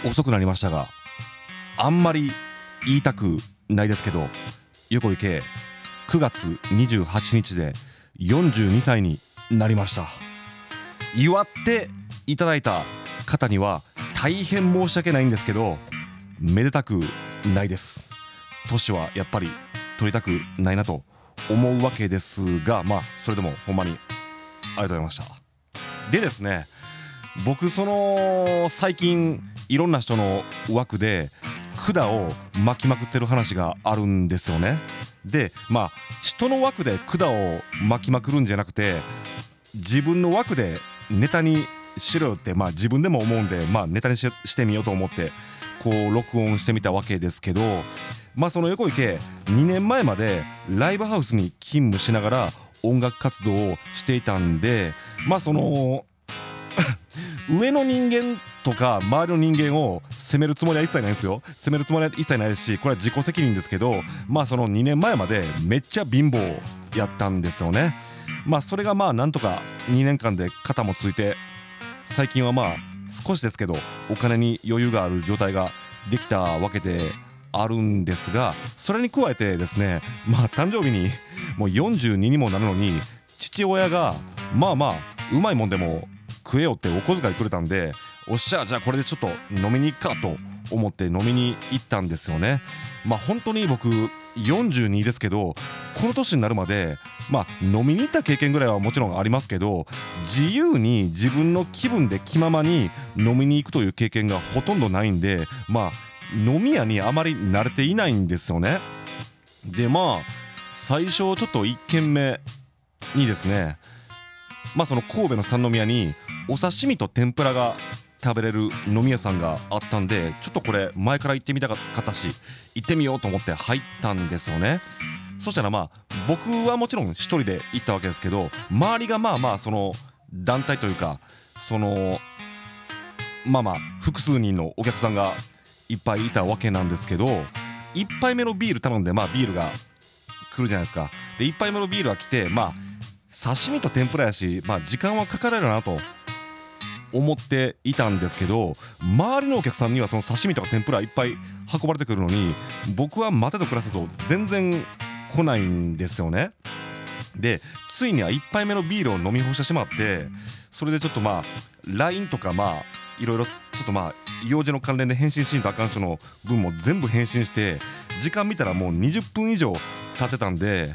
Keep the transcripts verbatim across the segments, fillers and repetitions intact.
遅くなりましたが、あんまり言いたくないですけど、横井圭くがつにじゅうはちにちでよんじゅうにさいになりました。祝っていただいた方には大変申し訳ないんですけど、めでたくないです。年はやっぱり取りたくないなと思うわけですが、まあそれでもほんまにありがとうございました。でですね、僕その最近いろんな人の枠で管を巻きまくってる話があるんですよね。でまあ人の枠で管を巻きまくるんじゃなくて、自分の枠でネタにしろよって、まあ自分でも思うんで、まあネタに し, してみようと思ってこう録音してみたわけですけど、まあその横井圭にねんまえまでライブハウスに勤務しながら音楽活動をしていたんで、まあその上の人間とか周りの人間を責めるつもりは一切ないんですよ。責めるつもりは一切ないですし、これは自己責任ですけど、まあそのにねんまえまでめっちゃ貧乏やったんですよね。まあそれがまあなんとかにねんかんで肩もついて、最近はまあ少しですけどお金に余裕がある状態ができたわけであるんですが、それに加えてですね、まあ誕生日にもうよんじゅうににもなるのに、父親がまあまあうまいもんでも食えよってお小遣いくれたんで、おっしゃじゃあこれでちょっと飲みに行くかと思って飲みに行ったんですよね。まあ本当に僕よんじゅうにですけど、この年になるまでまあ飲みに行った経験ぐらいはもちろんありますけど、自由に自分の気分で気ままに飲みに行くという経験がほとんどないんで、まあ飲み屋にあまり慣れていないんですよね。でまあ最初ちょっといっけんめにですね、まあその神戸の三宮にお刺身と天ぷらが食べれる飲み屋さんがあったんで、ちょっとこれ前から行ってみたかったし行ってみようと思って入ったんですよね。そしたらまあ僕はもちろん一人で行ったわけですけど、周りがまあまあその団体というか、そのまあまあ複数人のお客さんがいっぱいいたわけなんですけど、いっぱいめのビール頼んで、まあビールが来るじゃないですか。でいっぱいめのビールが来て、まあ刺身と天ぷらやし、まあ時間はかかるなと思っていたんですけど、周りのお客さんにはその刺身とか天ぷらいっぱい運ばれてくるのに、僕は待てと暮らせと全然来ないんですよね。でついにはいっぱいめのビールを飲み干してしまって、それでちょっとまあ ライン とかまあいろいろちょっとまあ用事の関連で返信しんとあかん人の分も全部返信して、時間見たらもうにじゅっぷん以上経ってたんで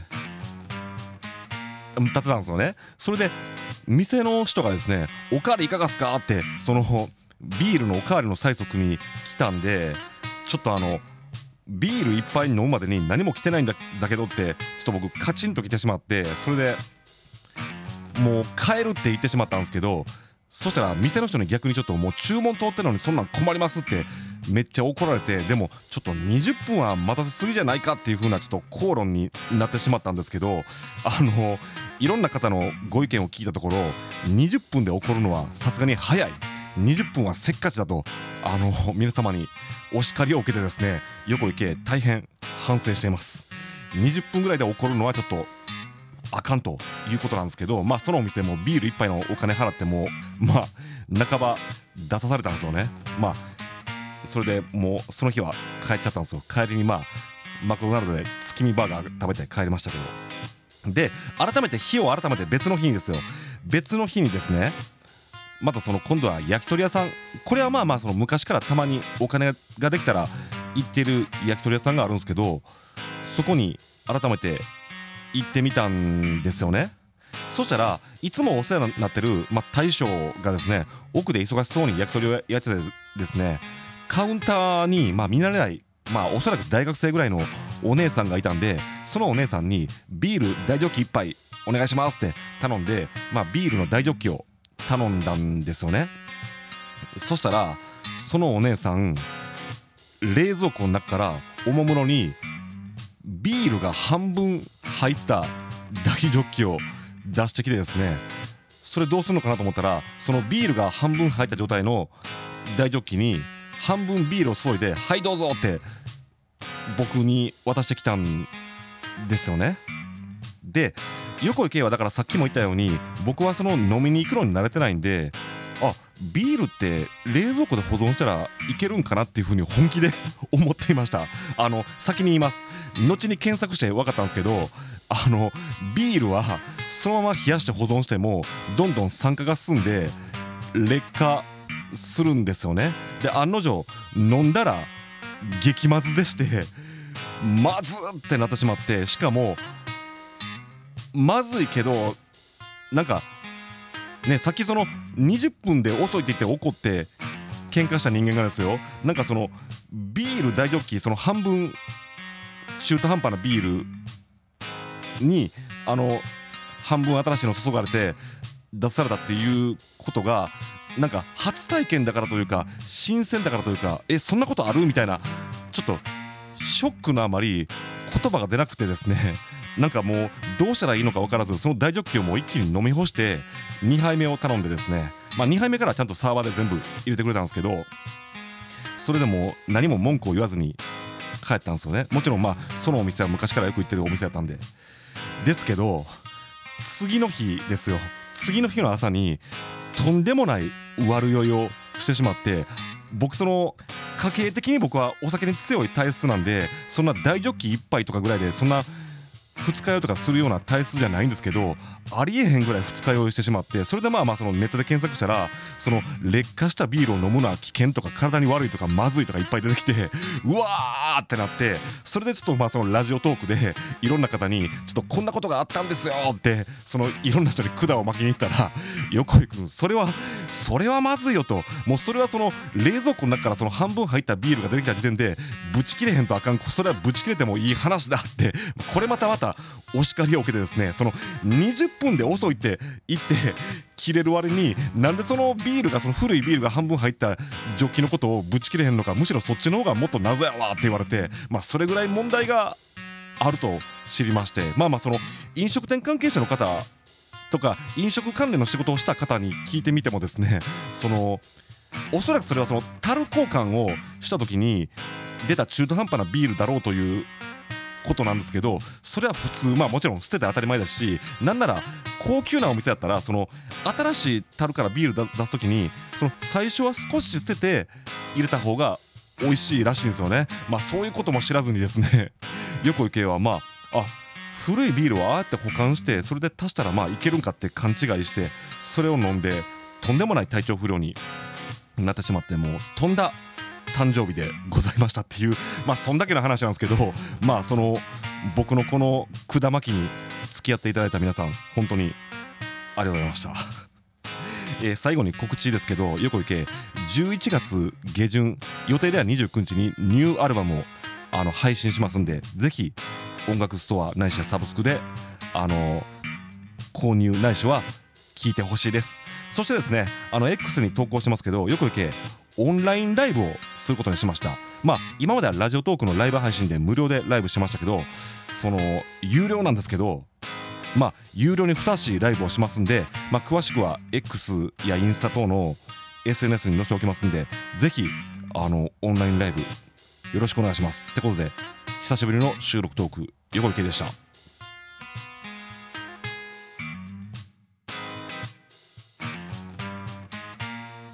立ってたんですよね。それで店の人がですね、おかわりいかがすかってそのビールのおかわりの催促に来たんで、ちょっとあのビールいっぱい飲むまでに何も来てないんだだけどってちょっと僕カチンと来てしまって、それでもう帰るって言ってしまったんですけど、そしたら店の人に逆にちょっともう注文通ってるのにそんなん困りますってめっちゃ怒られて、でもちょっとにじゅっぷんは待たせすぎじゃないかっていう風なちょっと口論になってしまったんですけど、あのいろんな方のご意見を聞いたところ、にじゅっぷんで怒るのはさすがに早い、にじゅっぷんはせっかちだとあの皆様にお叱りを受けてですね、横井圭大変反省しています。にじゅっぷんぐらいで怒るのはちょっとあかんということなんですけど、まあそのお店もビール一杯のお金払ってもまあ半ば出さされたんですよね。まあそれでもうその日は帰っちゃったんですよ。帰りにまあマクドナルドで月見バーガー食べて帰りましたけど、で改めて日を改めて別の日にですよ、別の日にですね、またその今度は焼き鳥屋さん、これはまあまあその昔からたまにお金ができたら行ってる焼き鳥屋さんがあるんですけど、そこに改めて行ってみたんですよね。そしたらいつもお世話になってる、まあ、大将がですね、奥で忙しそうに焼き鳥をやっててですね、カウンターにまあ見慣れない、まあおそらく大学生ぐらいのお姉さんがいたんで、そのお姉さんにビール大ジョッキいっぱいお願いしますって頼んで、まあビールの大ジョッキを頼んだんですよね。そしたらそのお姉さん、冷蔵庫の中からおもむろにビールが半分入った大ジョッキを出してきてですね、それどうするのかなと思ったら、そのビールが半分入った状態の大ジョッキに半分ビールを注いで、はいどうぞって僕に渡してきたんですよね。で横井圭はだからさっきも言ったように、僕はその飲みに行くのに慣れてないんで、 あビールって冷蔵庫で保存したらいけるんかなっていうふうに本気で思っていました。あの先に言います。後に検索して分かったんですけど、あのビールはそのまま冷やして保存してもどんどん酸化が進んで劣化するんですよね。で案の定飲んだら激まずでして、まずってなってしまって、しかもまずいけどなんかね、さっきそのにじゅっぷんで遅いって言って怒って喧嘩した人間がですよ、なんかそのビール大ジョッキその半分中途半端なビールにあの半分新しいの注がれて出されたっていうことがなんか初体験だからというか新鮮だからというか、えそんなことあるみたいな、ちょっとショックのあまり言葉が出なくてですね、なんかもうどうしたらいいのか分からず、その大ジョッキをもう一気に飲み干してにはいめを頼んでですね、まあにはいめからちゃんとサーバーで全部入れてくれたんですけど、それでも何も文句を言わずに帰ったんですよね。もちろんまあそのお店は昔からよく行ってるお店だったんでですけど、次の日ですよ、次の日の朝にとんでもない悪酔いをしてしまって、僕その家計的に僕はお酒に強い体質なんで、そんな大ジョッキいっぱいとかぐらいでそんな二日酔いとかするような体質じゃないんですけど、ありえへんぐらい二日酔いしてしまって、それでまあまあそのネットで検索したらその劣化したビールを飲むのは危険とか体に悪いとかまずいとかいっぱい出てきて、うわーってなって、それでちょっとまあそのラジオトークでいろんな方にちょっとこんなことがあったんですよってそのいろんな人に管を巻きに行ったら、横井君それはそれはまずいよと、もうそれはその冷蔵庫の中からその半分入ったビールが出てきた時点でぶち切れへんとあかん、それはぶち切れてもいい話だって、これまたまたお叱りを受けてですね、そのにじゅっぷんで遅いって言って切れる割に、なんでそのビールがその古いビールが半分入ったジョッキのことをぶち切れへんのか、むしろそっちの方がもっと謎やわって言われて、まあそれぐらい問題があると知りまして、まあまあその飲食店関係者の方とか飲食関連の仕事をした方に聞いてみてもですね、そのおそらくそれはその樽交換をした時に出た中途半端なビールだろうということなんですけど、それは普通、まあもちろん捨てて当たり前だし、なんなら高級なお店だったらその新しい樽からビール出す時にその最初は少し捨てて入れた方が美味しいらしいんですよね。まあそういうことも知らずにですね、横井圭はまああ古いビールをああやって保管してそれで足したらまあいけるんかって勘違いして、それを飲んでとんでもない体調不良になってしまって、もうとんだ誕生日でございましたっていう、まあそんだけの話なんですけど、まあその僕のこの管巻きに付き合っていただいた皆さん本当にありがとうございましたえー、最後に告知ですけど、横井圭じゅういちがつ下旬予定ではにじゅうくにちにニューアルバムをあの配信しますんで、ぜひ音楽ストアないしはサブスクであの購入ないしは聞いてほしいです。そしてですね、あの X に投稿してますけど、横井圭オンラインライブをすることにしました。まあ今まではラジオトークのライブ配信で無料でライブしましたけど、その有料なんですけど、まあ有料にふさわしいライブをしますんで、まあ詳しくは X やインスタ等の エスエヌエス に載せておきますんで、ぜひあのオンラインライブよろしくお願いします。ってことで久しぶりの収録トーク、横井圭でした。